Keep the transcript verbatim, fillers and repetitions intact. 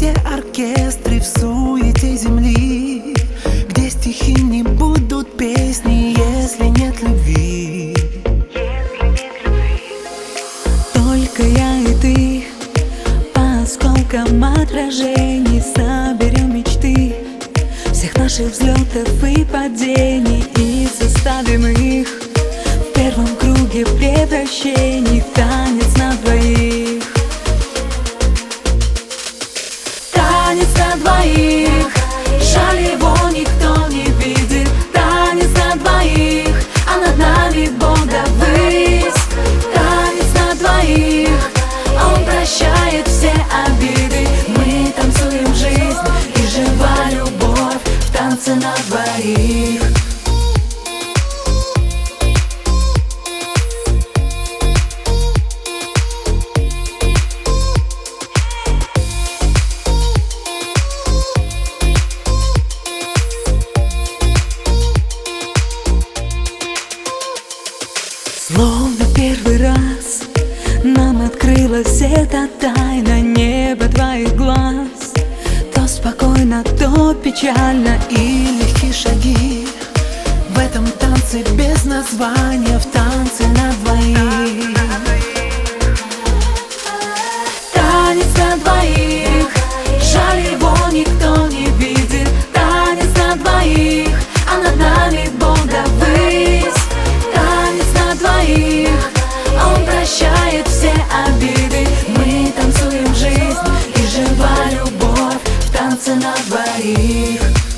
все оркестры в суете земли, где стихи не будут песни, если нет любви. Только я и ты, по осколкам отражений, соберем мечты всех наших взлетов и падений и составим их в первом круге превращений в танец на двоих. Танец на двоих, жаль, его никто не видит. Танец на двоих, а над нами Бога высь. Танец на двоих, он прощает все обиды. Мы танцуем жизнь и жива любовь в танце на двоих. Словно первый раз нам открылась эта тайна, небо твоих глаз. То спокойно, то печально, И легкие шаги в этом танце без названия, в танце на двоих. танец на двоих, жаль, его никто не видит. Танец на двоих, а над нами Бога высь. Танец на двоих, он прощает все обиды. Мы танцуем жизнь и жива любовь в танце на двоих.